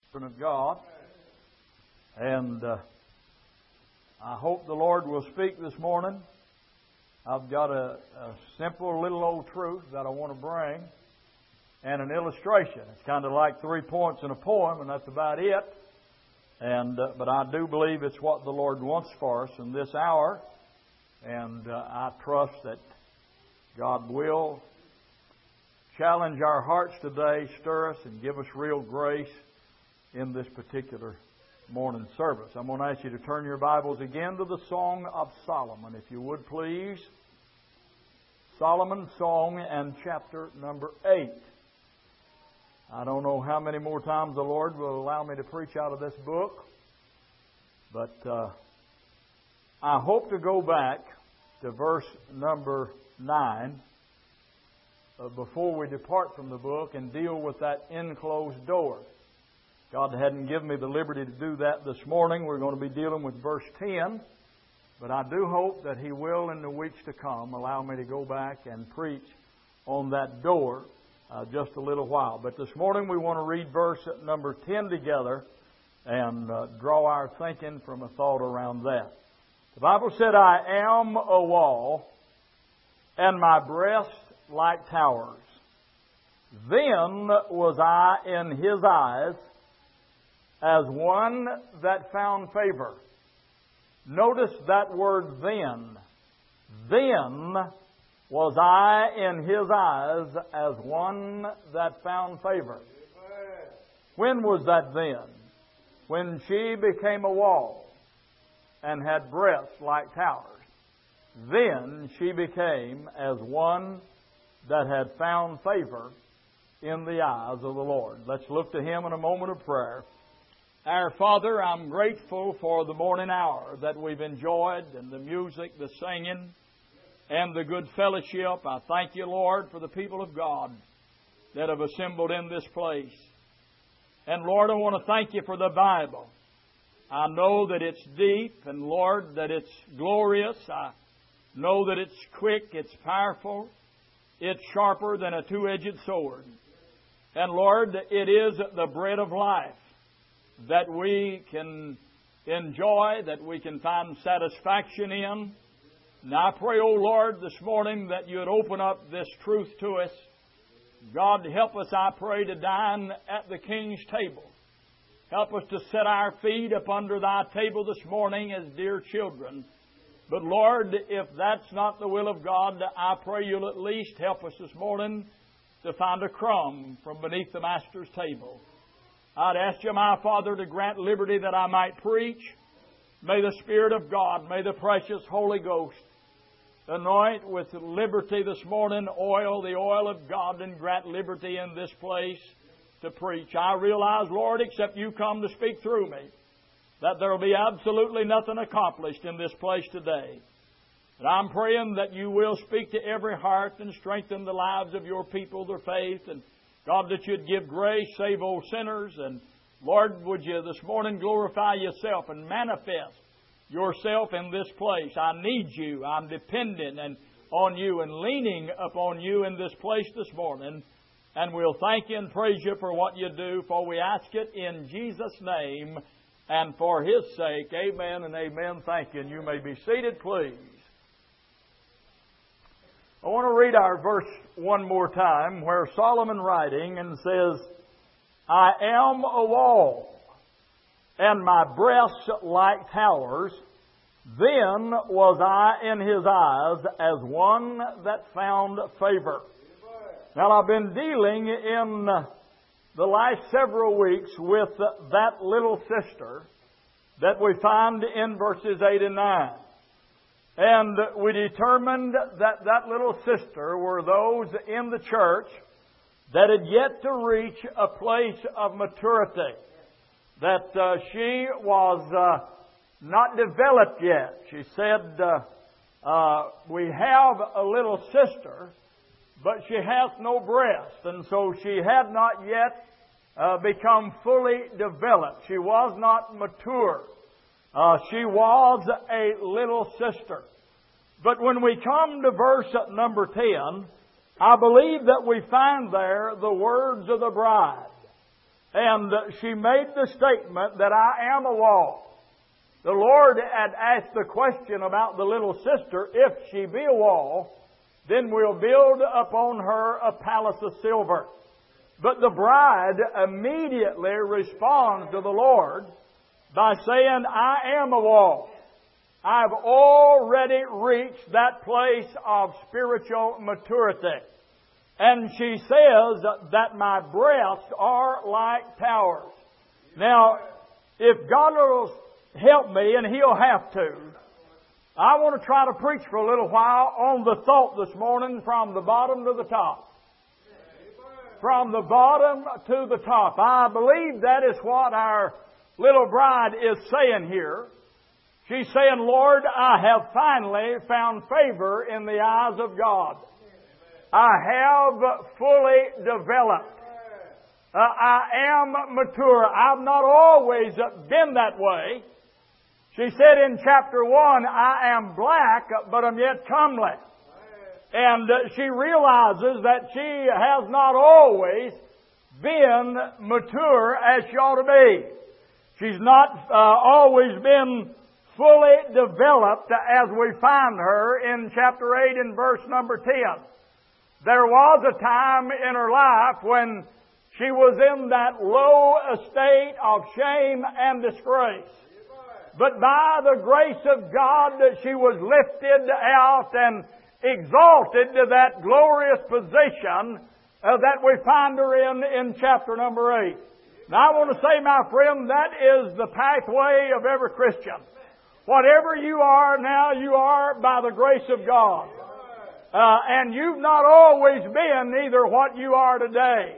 Of God, and I hope the Lord will speak this morning. I've got a simple little old truth that I want to bring and an illustration. It's kind of like 3 points in a poem, and that's about it. But I do believe it's what the Lord wants for us in this hour, and I trust that God will challenge our hearts today, stir us, and give us real grace in this particular morning service. I'm going to ask you to turn your Bibles again to the Song of Solomon, if you would please. Solomon's Song and chapter number 8. I don't know how many more times the Lord will allow me to preach out of this book, but I hope to go back to verse number 9 before we depart from the book and deal with that enclosed door. God hadn't given me the liberty to do that this morning. We're going to be dealing with verse 10. But I do hope that He will, in the weeks to come, allow me to go back and preach on that door just a little while. But this morning we want to read verse number 10 together and draw our thinking from a thought around that. The Bible said, I am a wall, and my breast like towers. Then was I in His eyes as one that found favor. Notice that word then. Then was I in His eyes as one that found favor. When was that then? When she became a wall and had breasts like towers. Then she became as one that had found favor in the eyes of the Lord. Let's look to Him in a moment of prayer. Our Father, I'm grateful for the morning hour that we've enjoyed and the music, the singing, and the good fellowship. I thank You, Lord, for the people of God that have assembled in this place. And Lord, I want to thank You for the Bible. I know that it's deep, and Lord, that it's glorious. I know that it's quick, it's powerful, it's sharper than a two-edged sword. And Lord, it is the bread of life that we can enjoy, that we can find satisfaction in. And I pray, O Lord, this morning that You would open up this truth to us. God, help us, I pray, to dine at the King's table. Help us to set our feet up under Thy table this morning as dear children. But Lord, if that's not the will of God, I pray You'll at least help us this morning to find a crumb from beneath the Master's table. I'd ask You, my Father, to grant liberty that I might preach. May the Spirit of God, may the precious Holy Ghost anoint with liberty this morning, the oil of God, and grant liberty in this place to preach. I realize, Lord, except You come to speak through me, that there will be absolutely nothing accomplished in this place today. But I'm praying that You will speak to every heart and strengthen the lives of Your people, their faith, and God, that You'd give grace, save old sinners, and Lord, would You this morning glorify Yourself and manifest Yourself in this place. I need You. I'm dependent on You and leaning upon You in this place this morning. And we'll thank You and praise You for what You do, for we ask it in Jesus' name and for His sake. Amen and amen. Thank You. And you may be seated, please. I want to read our verse one more time where Solomon writing and says, I am a wall, and my breasts like towers. Then was I in His eyes as one that found favor. Now, I've been dealing in the last several weeks with that little sister that we find in verses 8 and 9. And we determined that that little sister were those in the church that had yet to reach a place of maturity. That she was not developed yet. She said, we have a little sister, but she hath no breast. And so she had not yet become fully developed. She was not mature. She was a little sister. But when we come to verse number 10, I believe that we find there the words of the bride. And she made the statement that I am a wall. The Lord had asked the question about the little sister, if she be a wall, then we'll build upon her a palace of silver. But the bride immediately responds to the Lord by saying, I am a wall. I've already reached that place of spiritual maturity. And she says that my breasts are like towers. Now, if God will help me, and He'll have to, I want to try to preach for a little while on the thought this morning from the bottom to the top. From the bottom to the top. I believe that is what our little bride is saying here. She's saying, Lord, I have finally found favor in the eyes of God. I have fully developed. I am mature. I've not always been that way. She said in chapter 1, I am black, but I'm yet comely. And she realizes that she has not always been mature as she ought to be. She's not always been fully developed as we find her in chapter 8 and verse number 10. There was a time in her life when she was in that low estate of shame and disgrace. But by the grace of God, she was lifted out and exalted to that glorious position that we find her in chapter number 8. Now I want to say, my friend, that is the pathway of every Christian. Whatever you are now, you are by the grace of God. And you've not always been either what you are today.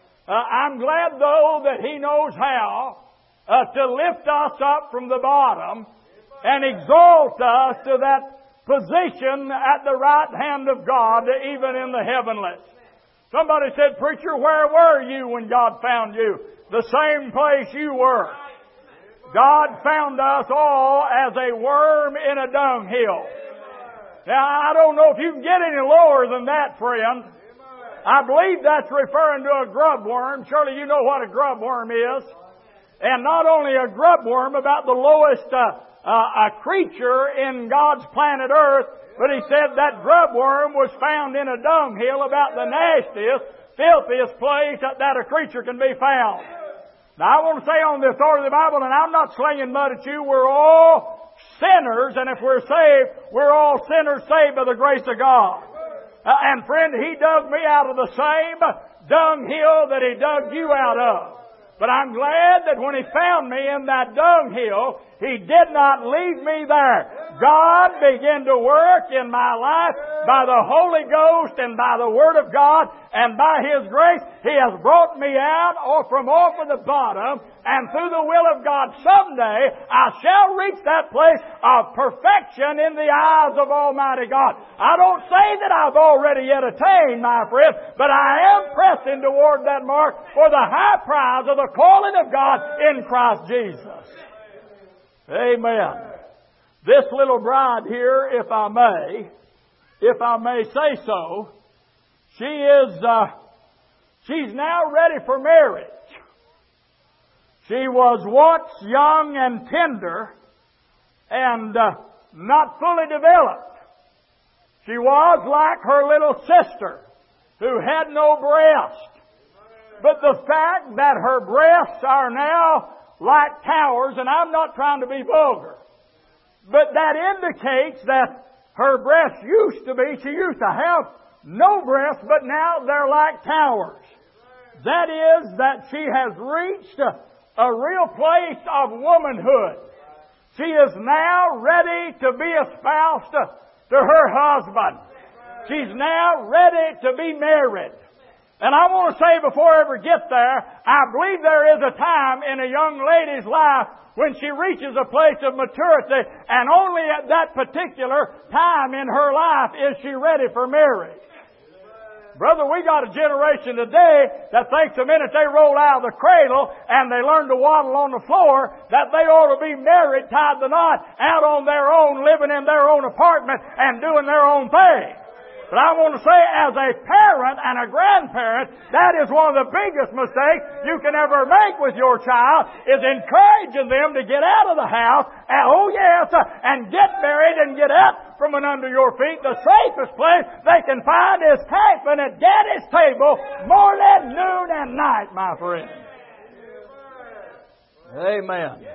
I'm glad, though, that He knows how to lift us up from the bottom and exalt us to that position at the right hand of God, even in the heavenlies. Somebody said, Preacher, where were you when God found you? The same place you were. God found us all as a worm in a dunghill. Now, I don't know if you can get any lower than that, friend. I believe that's referring to a grub worm. Surely you know what a grub worm is. And not only a grub worm, about the lowest a creature in God's planet Earth, but He said that grub worm was found in a dunghill, about the nastiest, filthiest place that a creature can be found. Now I want to say on the authority of the Bible, and I'm not slinging mud at you, we're all sinners, and if we're saved, we're all sinners saved by the grace of God. And friend, He dug me out of the same dunghill that He dug you out of. But I'm glad that when He found me in that dunghill, He did not leave me there. God began to work in my life by the Holy Ghost and by the Word of God, and by His grace, He has brought me out from off of the bottom, and through the will of God, someday I shall reach that place of perfection in the eyes of Almighty God. I don't say that I've already yet attained, my friend, but I am pressing toward that mark for the high prize of the calling of God in Christ Jesus. Amen. This little bride here, if I may say so, she's now ready for marriage. She was once young and tender and not fully developed. She was like her little sister who had no breast. But the fact that her breasts are now like towers, and I'm not trying to be vulgar, but that indicates that her breasts used to be, she used to have no breasts, but now they're like towers. That is that she has reached a real place of womanhood. She is now ready to be espoused to her husband. She's now ready to be married. And I want to say before I ever get there, I believe there is a time in a young lady's life when she reaches a place of maturity, and only at that particular time in her life is she ready for marriage. Brother, we got a generation today that thinks the minute they roll out of the cradle and they learn to waddle on the floor, that they ought to be married, tied the knot, out on their own, living in their own apartment and doing their own thing. But I want to say, as a parent and a grandparent, that is one of the biggest mistakes you can ever make with your child, is encouraging them to get out of the house, and get married and get out from under your feet. The safest place they can find is camping at Daddy's table morning, noon, and night, my friend. Amen.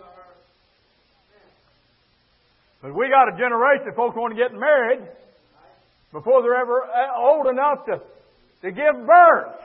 But we got a generation of folks want to get married before they're ever old enough to give birth.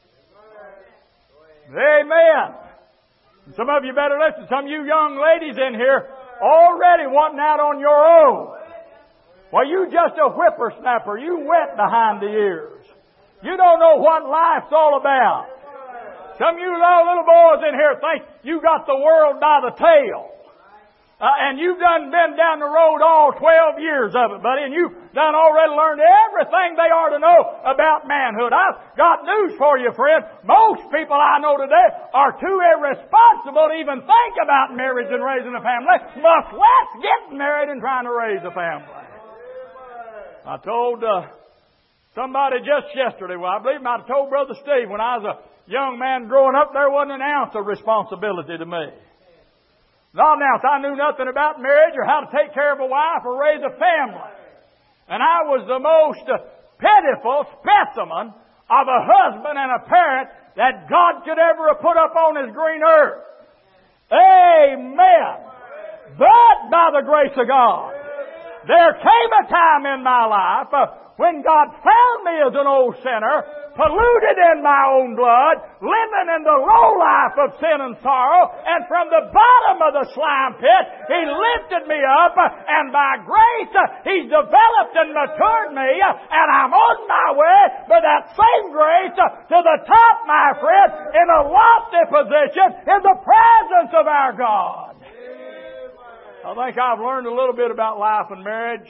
Amen. And some of you better listen. Some of you young ladies in here already wanting out on your own. Well, you just a whippersnapper. You wet behind the ears. You don't know what life's all about. Some of you little boys in here think you got the world by the tail. And you've been down the road all 12 years of it, buddy, and you've already learned everything they are to know about manhood. I've got news for you, friend. Most people I know today are too irresponsible to even think about marriage and raising a family, much less getting married and trying to raise a family. I told somebody just yesterday, I believe I told Brother Steve, when I was a young man growing up, there wasn't an ounce of responsibility to me. Not an ounce. I knew nothing about marriage or how to take care of a wife or raise a family. And I was the most pitiful specimen of a husband and a parent that God could ever have put up on His green earth. Amen. But by the grace of God, there came a time in my life when God found me as an old sinner, polluted in my own blood, living in the low life of sin and sorrow, and from the bottom of the slime pit, He lifted me up, and by grace, He's developed and matured me, and I'm on my way by that same grace to the top, my friend, in a lofty position in the presence of our God. I think I've learned a little bit about life and marriage.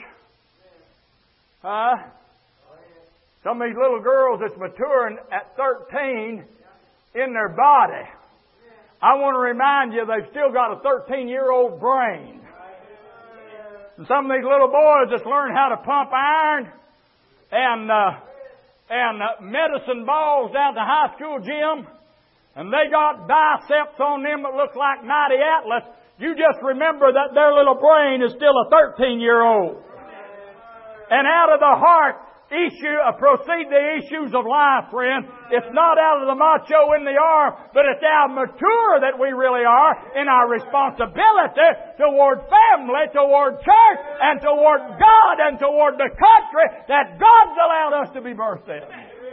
Some of these little girls that's maturing at 13 in their body, I want to remind you they've still got a 13-year-old brain. And some of these little boys that's learned how to pump iron and medicine balls down at the high school gym, and they got biceps on them that look like mighty atlas. You just remember that their little brain is still a 13-year-old. And out of the heart proceed the issues of life, friend. It's not out of the macho in the arm, but it's how mature that we really are in our responsibility toward family, toward church, and toward God, and toward the country that God's allowed us to be birthed in.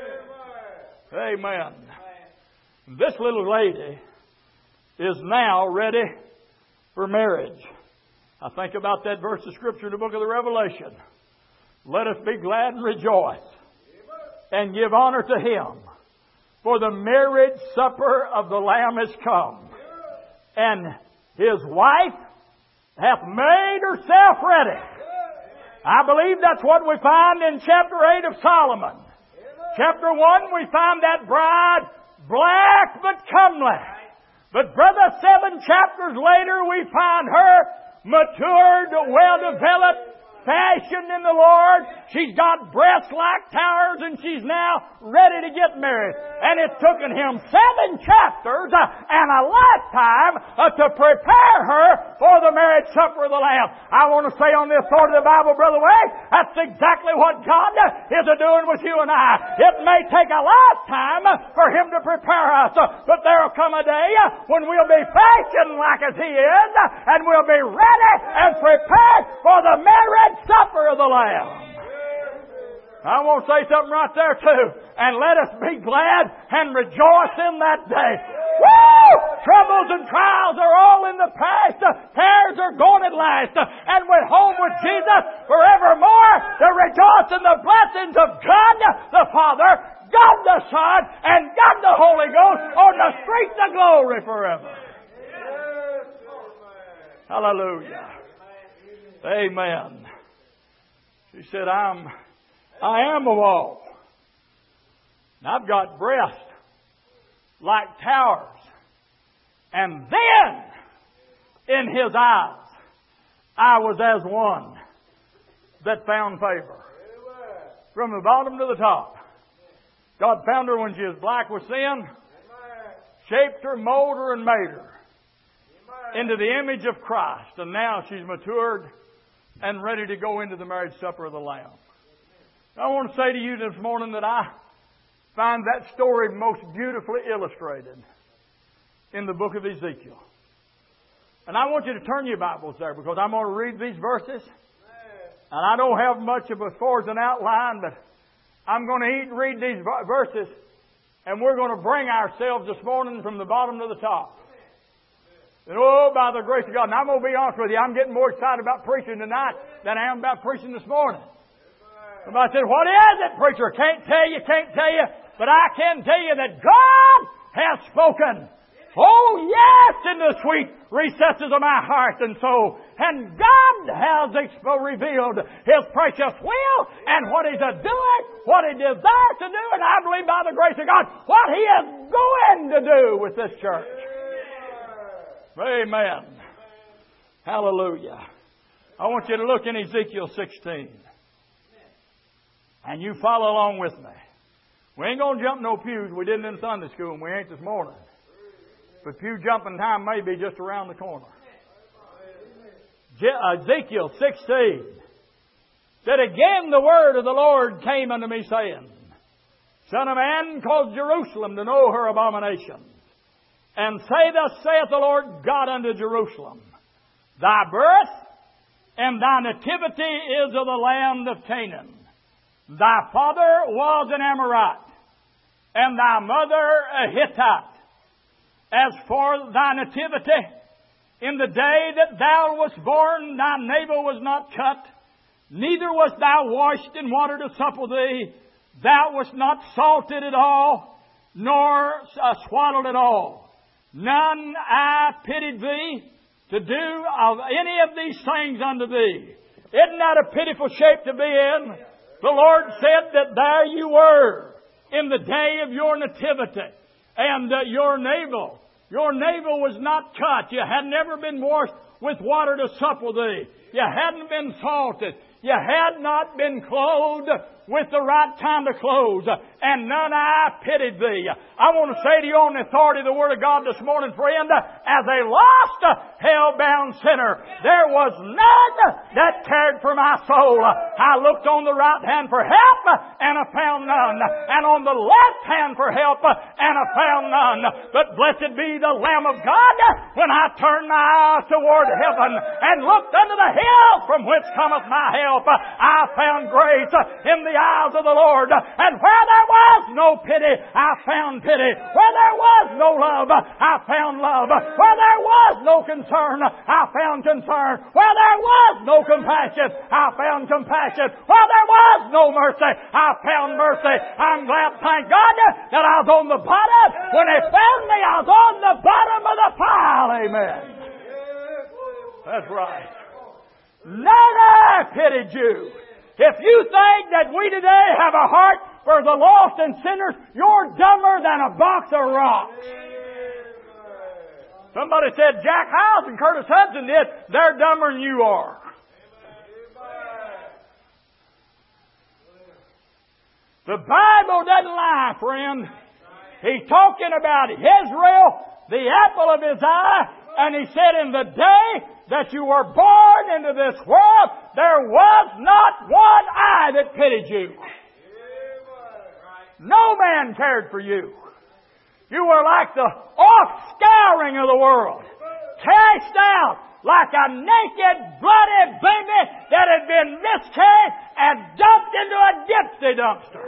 Amen. This little lady is now ready for marriage. I think about that verse of Scripture in the book of the Revelation. Let us be glad and rejoice and give honor to Him, for the marriage supper of the Lamb is come, and His wife hath made herself ready. I believe that's what we find in chapter 8 of Solomon. Chapter 1, we find that bride black but comely. But brother, 7 chapters later, we find her matured, well-developed, fashioned in the Lord. She's got breasts like towers, and she's now ready to get married. And it took Him 7 chapters and a lifetime to prepare her for the marriage supper of the Lamb. I want to say on this part of the Bible, Brother Wade, that's exactly what God is doing with you and I. It may take a lifetime for Him to prepare us, but there will come a day when we'll be fashioned like as He is, and we'll be ready and prepared for the marriage supper of the Lamb. I want to say something right there too. And let us be glad and rejoice in that day. Woo! Troubles and trials are all in the past. Cares are gone at last. And we're home with Jesus forevermore to rejoice in the blessings of God the Father, God the Son, and God the Holy Ghost on the streets of glory forever. Hallelujah. Amen. She said, I am of all. And I've got breasts like towers. And then, in His eyes, I was as one that found favor. from the bottom to the top. God found her when she was black with sin, shaped her, molded her, and made her into the image of Christ. And now she's matured and ready to go into the marriage supper of the Lamb. I want to say to you this morning that I find that story most beautifully illustrated in the book of Ezekiel. And I want you to turn your Bibles there because I'm going to read these verses. And I don't have much of as far as an outline, but I'm going to read these verses, and we're going to bring ourselves this morning from the bottom to the top. And oh, by the grace of God, and I'm going to be honest with you, I'm getting more excited about preaching tonight than I am about preaching this morning. Somebody said, what is it, preacher? Can't tell you, but I can tell you that God has spoken. Oh, yes, in the sweet recesses of my heart and soul. And God has revealed His precious will and what He's doing, what He desires to do, and I believe by the grace of God, what He is going to do with this church. Amen. Hallelujah. I want you to look in Ezekiel 16. And you follow along with me. We ain't going to jump no pews. We didn't in Sunday school, and we ain't this morning. But pew jumping time may be just around the corner. Ezekiel 16 said, again the word of the Lord came unto me, saying, Son of man, cause Jerusalem to know her abominations. And say, thus saith the Lord God unto Jerusalem, Thy birth and thy nativity is of the land of Canaan. Thy father was an Amorite, and thy mother a Hittite. As for thy nativity, in the day that thou wast born, thy navel was not cut, neither wast thou washed in water to supple thee. Thou wast not salted at all, nor swaddled at all. None I pitied thee to do of any of these things unto thee. Isn't that a pitiful shape to be in? The Lord said that there you were in the day of your nativity. And your navel was not cut. You had never been washed with water to supple thee. You hadn't been salted. You had not been clothed with the right kind of clothes. And none I pitied thee. I want to say to you on the authority of the Word of God this morning, friend, as a lost, hell-bound sinner, there was none that cared for my soul. I looked on the right hand for help, and I found none. And on the left hand for help, and I found none. But blessed be the Lamb of God, when I turned my eyes toward heaven, and looked unto the hill from whence cometh my help, I found grace in the eyes of the Lord. And where there was no pity, I found pity. Where there was no love, I found love. Where there was no concern, I found concern. Where there was no compassion, I found compassion. Where there was no mercy, I found mercy. I'm glad, thank God, that I was on the bottom. When He found me, I was on the bottom of the pile. Amen. That's right. None I pitied you. If you think that we today have a heart for the lost and sinners, you're dumber than a box of rocks. Somebody said Jack Hyles and Curtis Hudson did. They're dumber than you are. The Bible doesn't lie, friend. He's talking about Israel, the apple of His eye, and He said, in the day that you were born into this world, there was not one eye that pitied you. No man cared for you. You were like the offscouring of the world, cast out like a naked, bloody baby that had been miscarried and dumped into a Dipsy dumpster.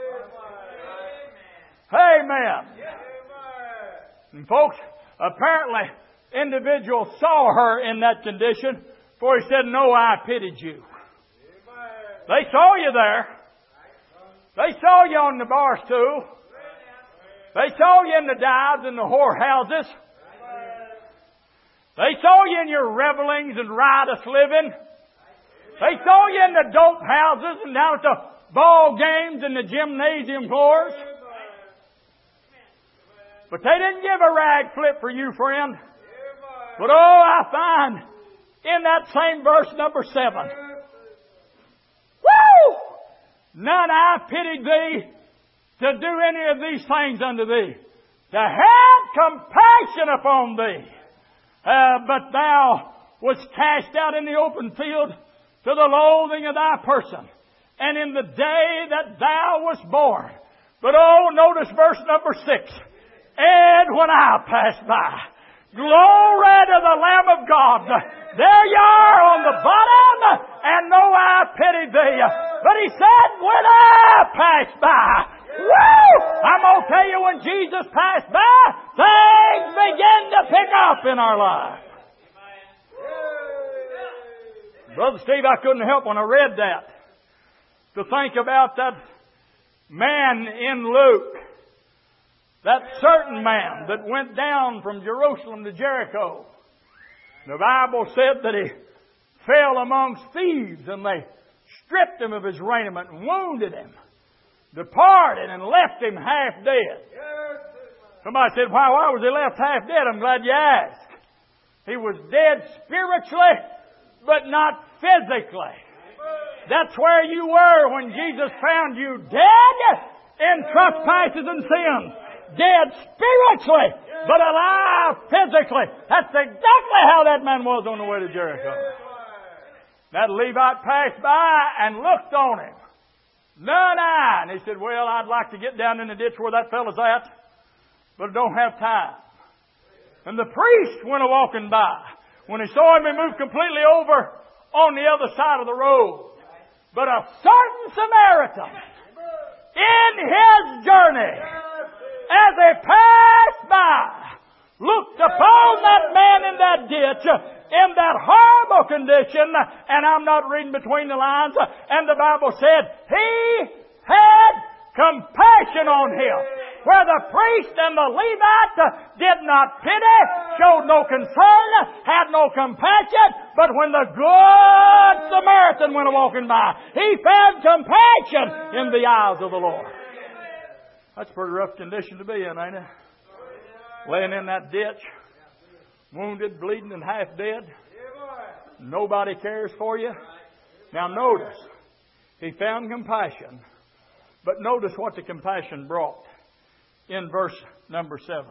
Amen. And folks, apparently, individuals saw her in that condition, for He said, no, I pitied you. They saw you there. They saw you on the bar stool. They saw you in the dives and the whorehouses. They saw you in your revelings and riotous living. They saw you in the dope houses and down at the ball games and the gymnasium floors. But they didn't give a rag flip for you, friend. But oh, I find in that same verse number 7. Woo! none I pitied thee to do any of these things unto thee, to have compassion upon thee. But thou wast cast out in the open field to the loathing of thy person, and in the day that thou wast born. But notice verse number 6. And when I passed by, glory to the Lamb of God. There you are on the bottom, and no eye pitied thee. But He said, when I passed by, woo! I'm going to tell you, when Jesus passed by, things begin to pick up in our life. Brother Steve, I couldn't help when I read that to think about that man in Luke. That certain man that went down from Jerusalem to Jericho. The Bible said that he fell amongst thieves, and they stripped him of his raiment and wounded him, departed and left him half dead. Somebody said, why was he left half dead? I'm glad you asked. He was dead spiritually, but not physically. That's where you were when Jesus found you, dead in trespasses and sins. Dead spiritually, but alive physically. That's exactly how that man was on the way to Jericho. That Levite passed by and looked on him. None eye. And he said, well, I'd like to get down in the ditch where that fellow's at, but I don't have time. And the priest went a-walking by. When he saw him, he moved completely over on the other side of the road. But a certain Samaritan, in his journey, as he passed by, looked upon that man in that ditch, in that horrible condition, and I'm not reading between the lines, and the Bible said, He had compassion on him. Where the priest and the Levite did not pity, showed no concern, had no compassion, but when the good Samaritan went a-walking by, he found compassion in the eyes of the Lord. That's a pretty rough condition to be in, ain't it? Laying in that ditch, wounded, bleeding, and half dead. Nobody cares for you. Now notice, he found compassion, but notice what the compassion brought in verse number 7.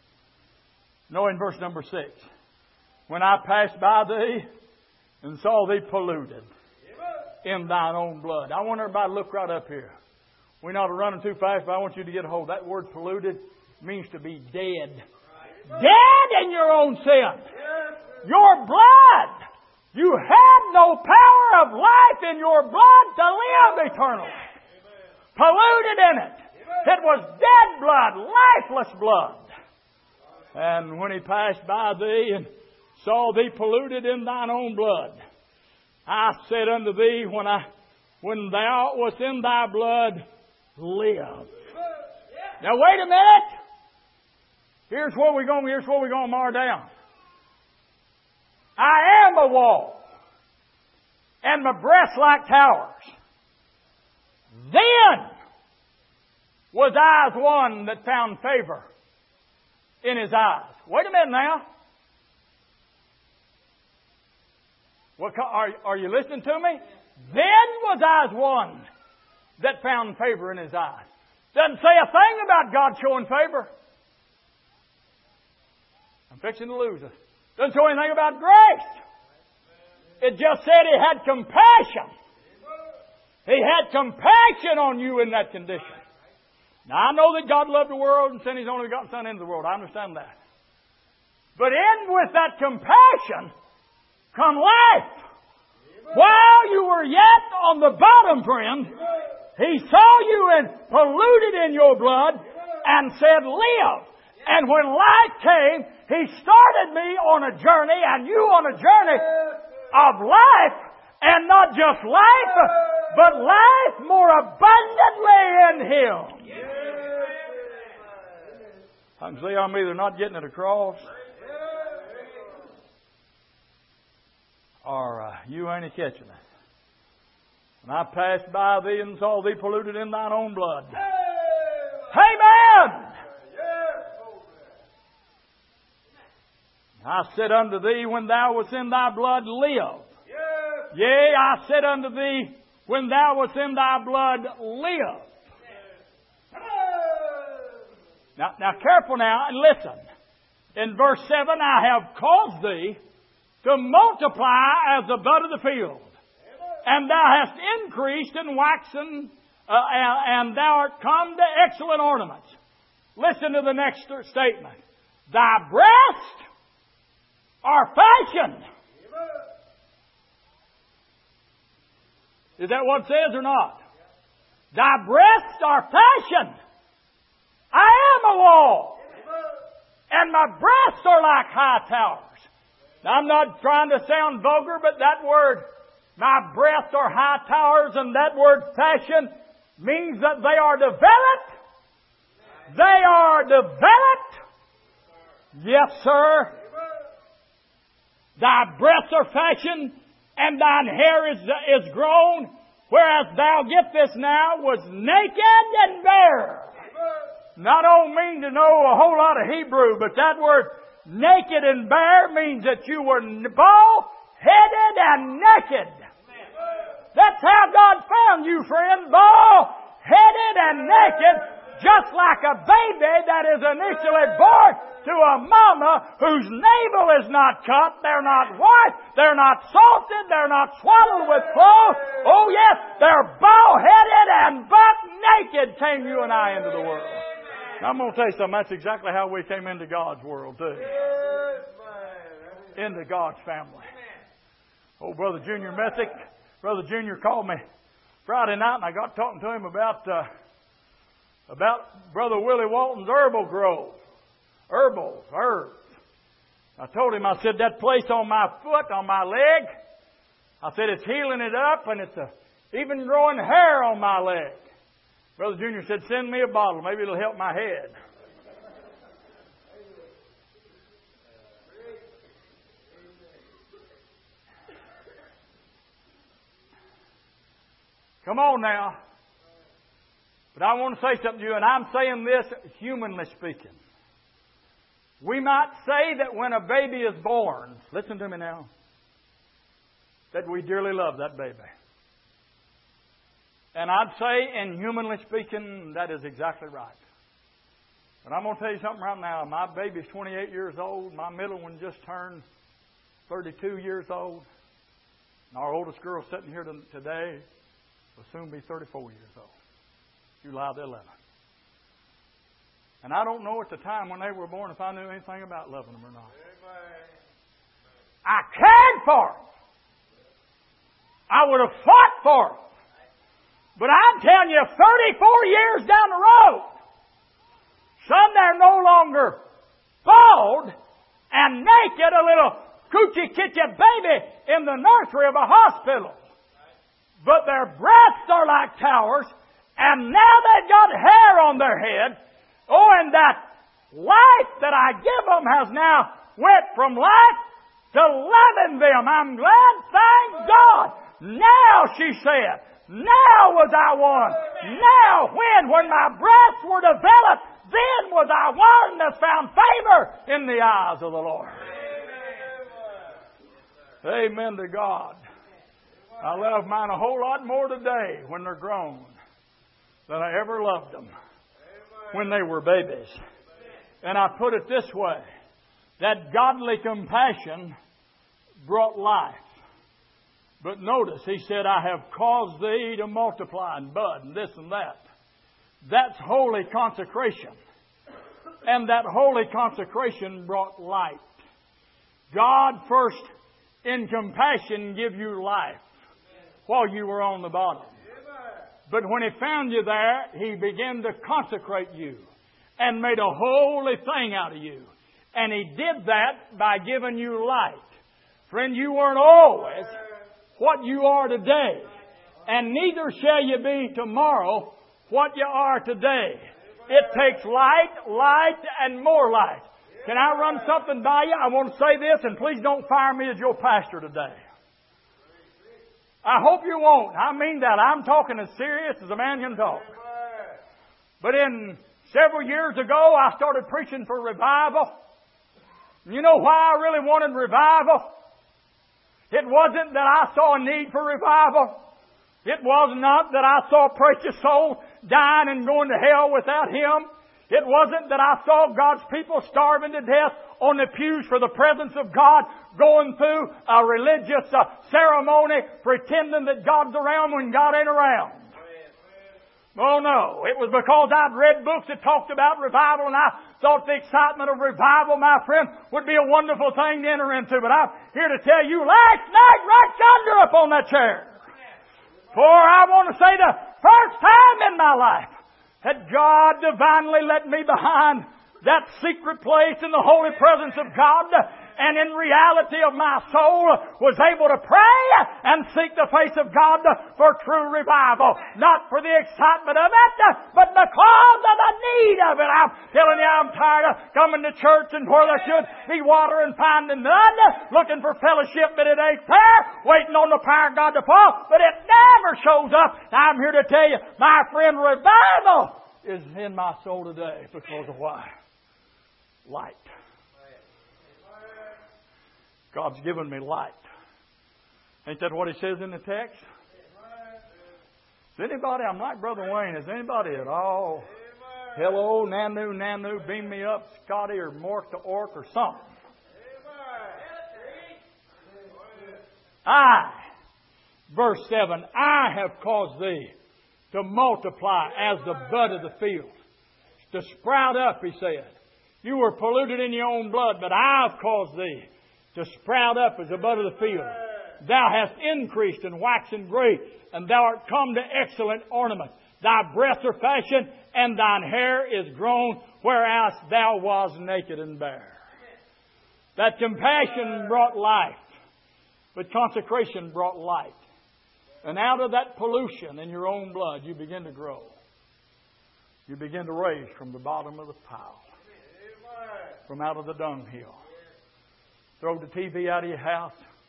No, in verse number 6. When I passed by thee and saw thee polluted in thine own blood. I want everybody to look right up here. We're not running too fast, but I want you to get a hold. That word polluted means to be dead. Dead in your own sin. Your blood. You had no power of life in your blood to live eternally. Polluted in it. It was dead blood, lifeless blood. And when he passed by thee and saw thee polluted in thine own blood, I said unto thee, when thou wast in thy blood, live. Now wait a minute. Here's where we're going to mar down. I am a wall, and my breasts like towers. Then was I as one that found favor in his eyes. Wait a minute now. Are you listening to me? Then was I as one that found favor in his eyes. Doesn't say a thing about God showing favor. I'm fixing to lose us. Doesn't show anything about grace. It just said He had compassion. He had compassion on you in that condition. Now I know that God loved the world and sent His only begotten Son into the world. I understand that. But in with that compassion come life. While you were yet on the bottom, friend, He saw you and polluted in your blood and said, live. And when life came, He started me on a journey and you on a journey of life, and not just life, but life more abundantly in Him. I can see I'm either not getting it across, or you ain't catching it. And I passed by thee and saw thee polluted in thine own blood. Amen! I said unto thee, when thou wast in thy blood, live. Yea, I said unto thee, when thou wast in thy blood, live. Now careful now and listen. In verse 7, I have caused thee to multiply as the bud of the field, and thou hast increased and waxen, and thou art come to excellent ornaments. Listen to the next statement. Thy breasts are fashioned. Is that what it says or not? Thy breasts are fashioned. I am a wall, and my breasts are like high towers. Now, I'm not trying to sound vulgar, but that word, my breasts are high towers, and that word fashion means that they are developed. They are developed. Yes, sir. Thy breasts are fashioned, and thine hair is grown, whereas thou, get this now, was naked and bare. Now, I don't mean to know a whole lot of Hebrew, but that word naked and bare means that you were bald-headed and naked. That's how God found you, friend. Bald-headed and naked, just like a baby that is initially born to a mama whose navel is not cut, they're not white, they're not salted, they're not swaddled with clothes. Oh yes, they're bald-headed and buck naked came you and I into the world. Now, I'm going to tell you something, that's exactly how we came into God's world too. Into God's family. Oh, Brother Junior Messick, Brother Junior called me Friday night and I got talking to him about Brother Willie Walton's herbal grove. Herbs. I told him, I said, that place on my foot, on my leg, I said, it's healing it up and it's even growing hair on my leg. Brother Junior said, send me a bottle. Maybe it'll help my head. Come on now. But I want to say something to you, and I'm saying this humanly speaking. We might say that when a baby is born, listen to me now, that we dearly love that baby. And I'd say, in humanly speaking, that is exactly right. But I'm going to tell you something right now. My baby's 28 years old. My middle one just turned 32 years old. And our oldest girl sitting here today will soon be 34 years old. July the 11th. And I don't know at the time when they were born if I knew anything about loving them or not. I cared for them. I would have fought for them. But I'm telling you, 34 years down the road, son, they're no longer bald and naked, a little coochie kitty baby in the nursery of a hospital. But their breasts are like towers, and now they've got hair on their head. Oh, and that life that I give them has now went from life to loving them. I'm glad, thank God. Now, she said, now was I one. Now, when my breasts were developed, then was I one that found favor in the eyes of the Lord. Amen to God. I love mine a whole lot more today when they're grown than I ever loved them when they were babies. And I put it this way, that godly compassion brought life. But notice, he said, I have caused thee to multiply and bud and this and that. That's holy consecration. And that holy consecration brought light. God first, in compassion, give you life while you were on the bottom. But when He found you there, He began to consecrate you and made a holy thing out of you. And He did that by giving you light. Friend, you weren't always what you are today. And neither shall you be tomorrow what you are today. It takes light, and more light. Can I run something by you? I want to say this, and please don't fire me as your pastor today. I hope you won't. I mean that. I'm talking as serious as a man can talk. But several years ago, I started preaching for revival. You know why I really wanted revival? It wasn't that I saw a need for revival. It was not that I saw precious souls dying and going to hell without Him. It wasn't that I saw God's people starving to death on the pews for the presence of God, going through a religious ceremony, pretending that God's around when God ain't around. Oh no, it was because I'd read books that talked about revival, and I thought the excitement of revival, my friend, would be a wonderful thing to enter into. But I'm here to tell you, last night, right yonder up on that chair, for I want to say the first time in my life that God divinely let me behind that secret place in the holy presence of God, and in reality of my soul was able to pray and seek the face of God for true revival. Not for the excitement of it, but because of the need of it. I'm telling you, I'm tired of coming to church and where there should be water and finding none, looking for fellowship but it ain't there, waiting on the power of God to fall, but it never shows up. I'm here to tell you, my friend, revival is in my soul today because of why? Light. God's given me light. Ain't that what He says in the text? Is anybody, I'm like Brother Wayne, is anybody at all? Hello, Nanu, beam me up, Scotty or Mork to Ork or something. Verse 7, I have caused thee to multiply as the bud of the field, to sprout up, He said. You were polluted in your own blood, but I've caused thee to sprout up as the bud of the field. Thou hast increased and waxen great, and thou art come to excellent ornament. Thy breasts are fashioned, and thine hair is grown, whereas thou wast naked and bare. That compassion brought life, but consecration brought light. And out of that pollution in your own blood, you begin to grow. You begin to raise from the bottom of the pile, from out of the dunghill. Throw the TV out of your house.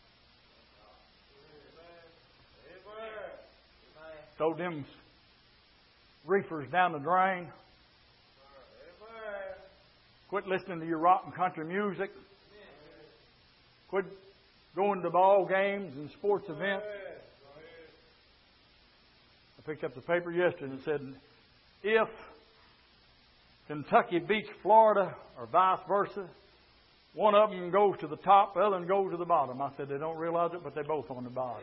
Throw them reefers down the drain. Quit listening to your rock and country music. Quit going to ball games and sports events. I picked up the paper yesterday and it said, if Kentucky beats Florida or vice versa, one of them goes to the top, the other one goes to the bottom. I said, they don't realize it, but they're both on the bottom.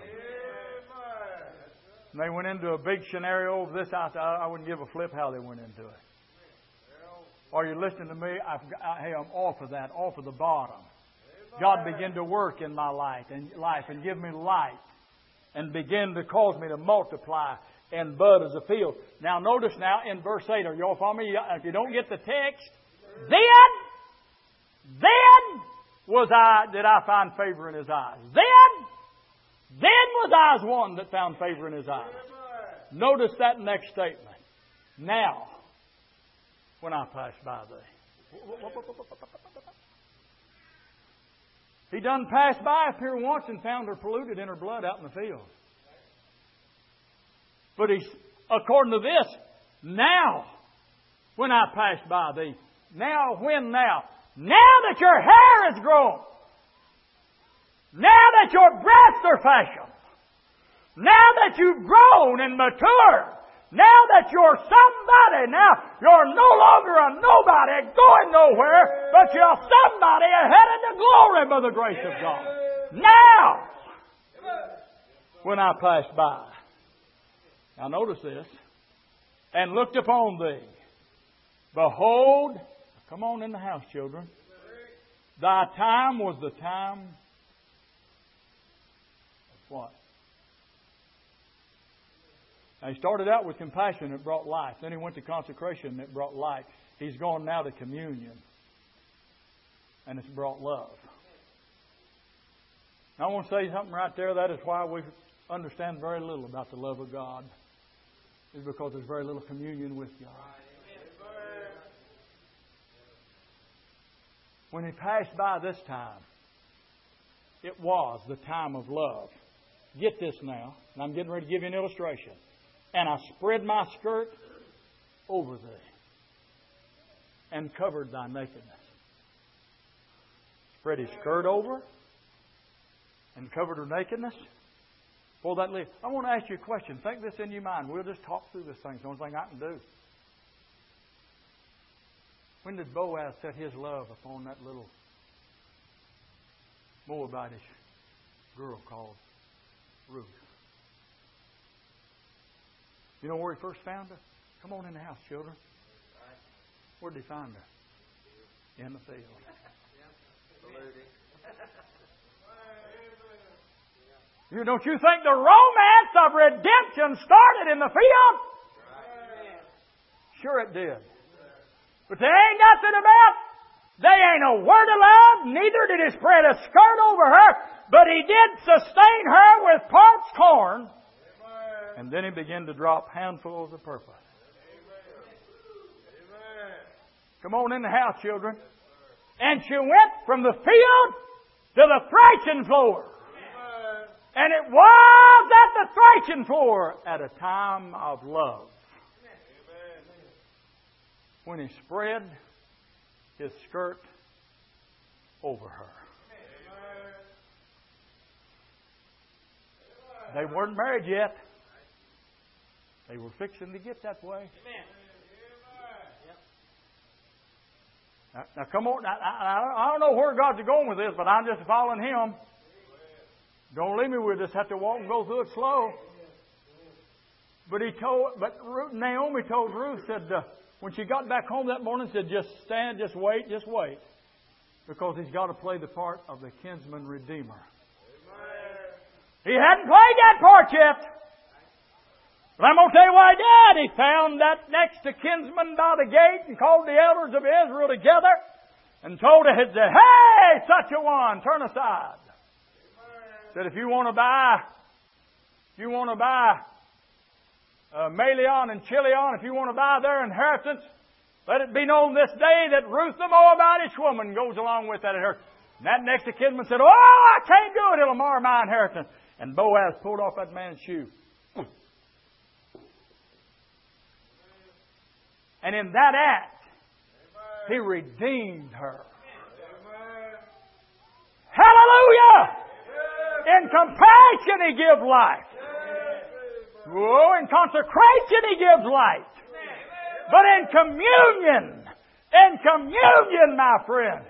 And they went into a big scenario over this. I wouldn't give a flip how they went into it. Are you listening to me? Hey, I'm off of that, off of the bottom. God began to work in my life and give me light and begin to cause me to multiply and bud as a field. Now notice now in verse 8, are you all following me? If you don't get the text, then did I find favor in His eyes. Then was I as one that found favor in His eyes. Notice that next statement. Now, when I pass by thee. He done passed by up here once and found her polluted in her blood out in the field. But He's, according to this, now, when I pass by thee. Now, when now? Now that your hair is grown. Now that your breasts are fashioned. Now that you've grown and matured. Now that you're somebody. Now you're no longer a nobody going nowhere, but you're somebody headed to glory by the grace of God. Now, when I passed by. Now notice this. And looked upon thee. Behold, come on in the house, children. Thy time was the time of what? Now he started out with compassion that brought life. Then he went to consecration that brought life. He's gone now to communion. And it's brought love. Now I want to say something right there. That is why we understand very little about the love of God. It's because there's very little communion with God. When He passed by this time, it was the time of love. Get this now, and I'm getting ready to give you an illustration. And I spread my skirt over thee and covered thy nakedness. Spread His skirt over and covered her nakedness. For that live. I want to ask you a question. Think this in your mind. We'll just talk through this thing. It's the only thing I can do. When did Boaz set his love upon that little Moabitish girl called Ruth? You know where he first found her? Come on in the house, children. Where did he find her? In the field. Don't you think the romance of redemption started in the field? Sure it did. But there ain't nothing about, they ain't a word of love, neither did he spread a skirt over her, but he did sustain her with parched corn. And then he began to drop handfuls of purpose. Come on in the house, children. And she went from the field to the threshing floor. And it was at the threshing floor at a time of love. When he spread his skirt over her. They weren't married yet. They were fixing to get that way. Now come on. I don't know where God's going with this, but I'm just following Him. Don't leave me with this. Have to walk and go through it slow. But Naomi told Ruth, said, when she got back home that morning, said, just stand, just wait. Because he's got to play the part of the kinsman redeemer. He hadn't played that part yet. But I'm going to tell you what he did. He found that next to kinsman by the gate and called the elders of Israel together and told them, hey, such a one, turn aside. Said, if you want to buy Malion and Chilion, if you want to buy their inheritance, let it be known this day that Ruth the Moabitish woman goes along with that inheritance. And that next to kinsman said, I can't do it. It'll mar my inheritance. And Boaz pulled off that man's shoe. And in that act, he redeemed her. Hallelujah! In compassion He gives life. Oh, in consecration He gives light. But in communion, my friend.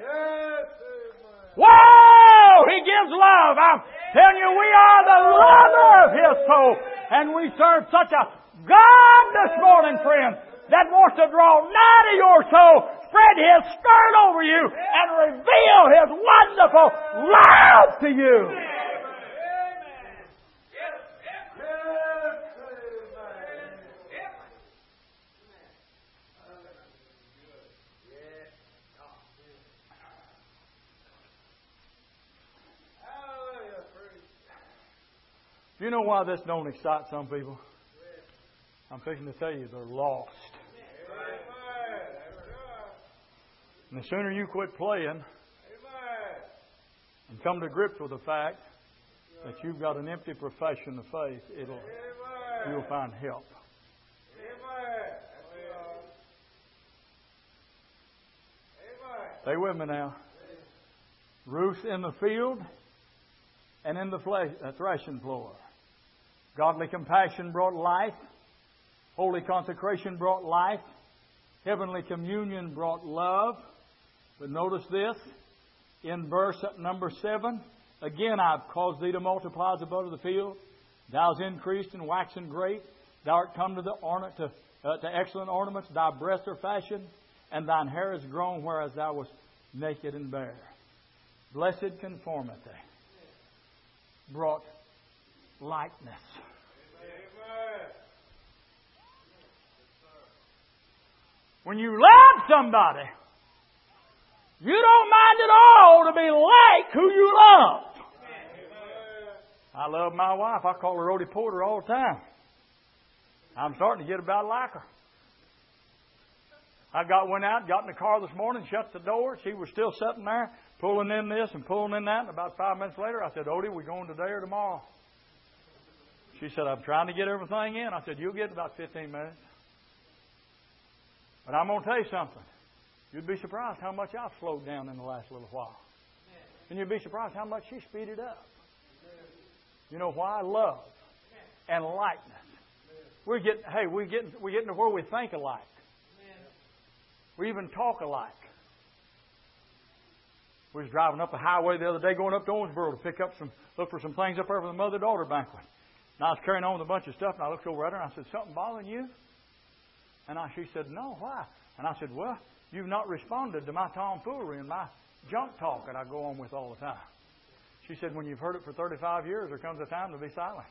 Wow! He gives love. I'm telling you, we are the lover of His soul. And we serve such a God this morning, friend, that wants to draw nigh to your soul, spread His skirt over you, and reveal His wonderful love to you. You know why this don't excite some people? I'm fixing to tell you, they're lost. And the sooner you quit playing and come to grips with the fact that you've got an empty profession of faith, you'll find help. Stay with me now. Ruth in the field and in the threshing floor. Godly compassion brought life. Holy consecration brought life. Heavenly communion brought love. But notice this, in verse number 7, again I've caused thee to multiply as the bud of the field. Thou hast increased and waxen great. Thou art come to excellent ornaments. Thy breasts are fashioned, and thine hair is grown, whereas thou wast naked and bare. Blessed conformity brought likeness. When you love somebody, you don't mind at all to be like who you love. I love my wife. I call her Rhodey Porter all the time. I'm starting to get about like her. Went out, got in the car this morning, shut the door. She was still sitting there, pulling in this and pulling in that. And about 5 minutes later, I said, Odie, we going today or tomorrow? She said, I'm trying to get everything in. I said, you'll get about 15 minutes. But I'm going to tell you something. You'd be surprised how much I've slowed down in the last little while. And you'd be surprised how much she speeded up. You know why? Love. and likeness. We're getting to where we think alike. We even talk alike. We was driving up the highway the other day going up to Owensboro to look for some things up there for the mother-daughter banquet. And I was carrying on with a bunch of stuff, and I looked over at her and I said, "Something bothering you?" And she said, "No, why?" And I said, "Well, you've not responded to my tomfoolery and my junk talk that I go on with all the time." She said, "When you've heard it for 35 years, there comes a time to be silent."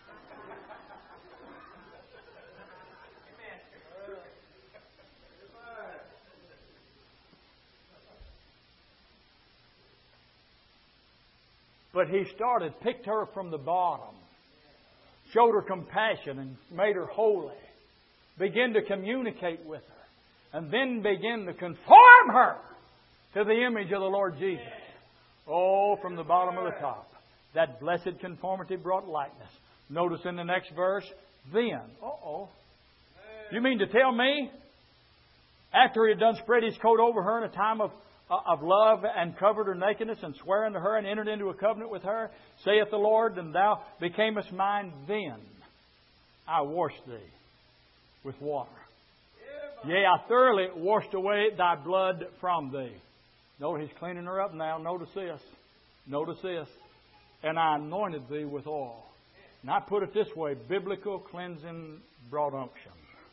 But He picked her from the bottom, showed her compassion and made her holy, began to communicate with her, and then began to conform her to the image of the Lord Jesus. Oh, from the bottom of the top. That blessed conformity brought likeness. Notice in the next verse, then. You mean to tell me, after He had done spread His coat over her in a time of love and covered her nakedness and sware unto her and entered into a covenant with her, saith the Lord, and thou becamest mine, then I washed thee with water. Yea, I thoroughly washed away thy blood from thee. Notice He's cleaning her up now. Notice this. Notice this. And I anointed thee with oil. And I put it this way, biblical cleansing brought unction.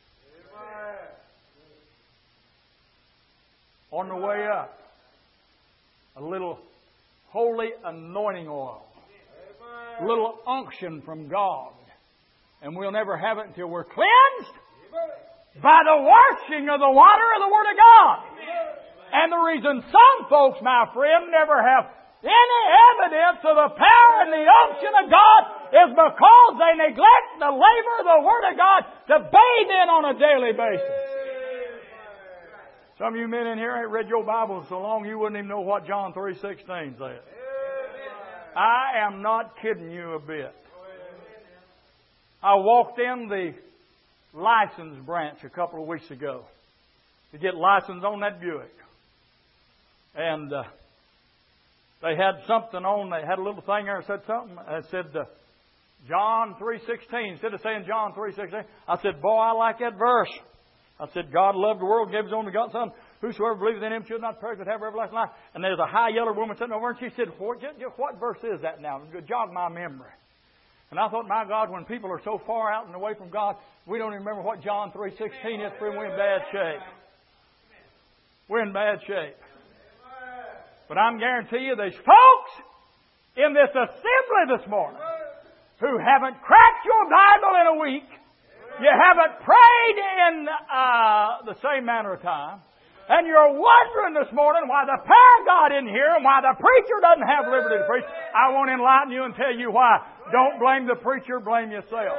On the way up, a little holy anointing oil. A little unction from God. And we'll never have it until we're cleansed by the washing of the water of the Word of God. And the reason some folks, my friend, never have any evidence of the power and the unction of God is because they neglect the labor of the Word of God to bathe in on a daily basis. Some of you men in here ain't read your Bible so long you wouldn't even know what John 3:16 says. I am not kidding you a bit. I walked in the license branch a couple of weeks ago to get license on that Buick. And they had something on. They had a little thing there that said something. It said John 3:16. Instead of saying John 3:16, I said, "Boy, I like that verse." I said, "God loved the world, gave His only begotten Son. Whosoever believeth in Him should not perish but have everlasting life." And there's a high yellow woman sitting over, and she said, "What verse is that now?" Jog my memory. And I thought, my God, when people are so far out and away from God, we don't even remember what John 3:16 is. We're in bad shape. We're in bad shape. But I'm guarantee you, there's folks in this assembly this morning who haven't cracked your Bible in a week. You haven't prayed in the same manner of time. And you're wondering this morning why the power of God isn't here and why the preacher doesn't have liberty to preach. I want to enlighten you and tell you why. Don't blame the preacher, blame yourself.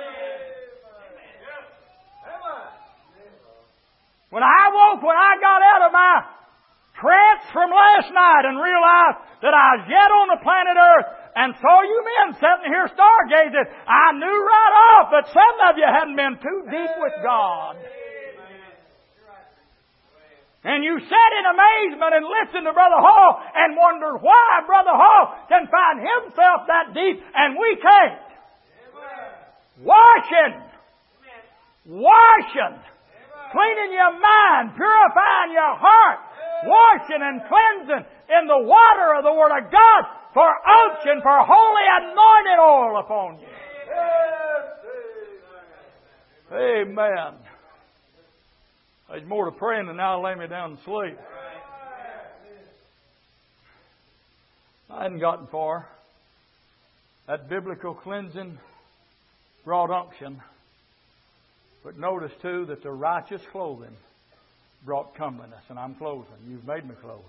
When I got out of my trance from last night and realized that I was yet on the planet Earth and saw you men sitting here stargazing, I knew right off that some of you hadn't been too deep with God. And you sat in amazement and listened to Brother Hall and wondered why Brother Hall can find himself that deep and we can't. Washing. Cleaning your mind, purifying your heart, washing and cleansing in the water of the Word of God for unction, for holy anointing oil upon you. Amen. There's more to praying than I'll lay me down and sleep. I hadn't gotten far. That biblical cleansing brought unction. But notice too that the righteous clothing brought comeliness. And I'm closing. You've made me close.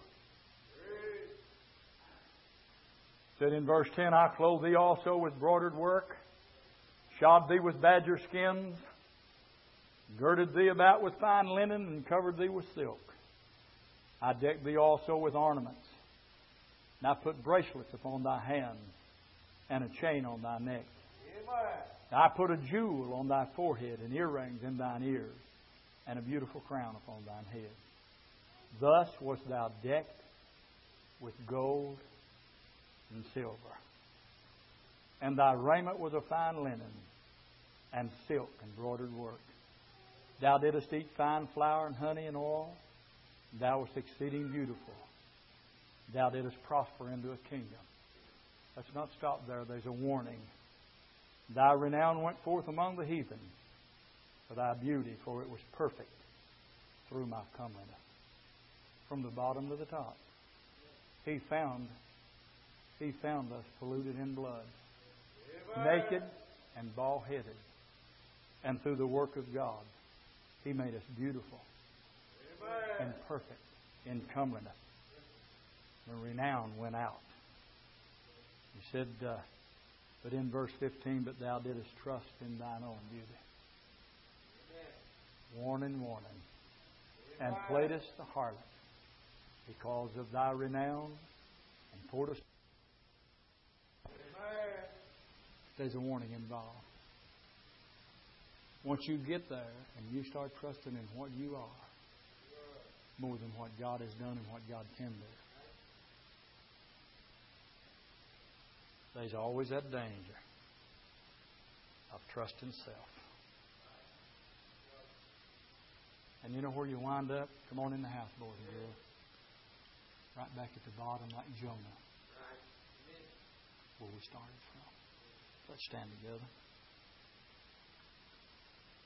Said in verse 10, I clothe thee also with broidered work, shod thee with badger skins, girded thee about with fine linen, and covered thee with silk. I decked thee also with ornaments. And I put bracelets upon thy hands, and a chain on thy neck. I put a jewel on thy forehead, and earrings in thine ears, and a beautiful crown upon thine head. Thus wast thou decked with gold and silver. And thy raiment was of fine linen, and silk embroidered work. Thou didst eat fine flour and honey and oil. Thou wast exceeding beautiful. Thou didst prosper into a kingdom. Let's not stop there. There's a warning. Thy renown went forth among the heathen, for thy beauty, for it was perfect through my comeliness. From the bottom to the top. He found us polluted in blood, naked and bald-headed. And through the work of God, He made us beautiful and perfect in comeliness. The renown went out. He said, but in verse 15, but thou didst trust in thine own beauty. Warning, and playedst the harlot because of thy renown and pouredst. There's a warning involved. Once you get there and you start trusting in what you are more than what God has done and what God can do, there's always that danger of trusting self. And you know where you wind up? Come on in the house, boys and girls. Right back at the bottom like Jonah. Where we started from. Let's stand together.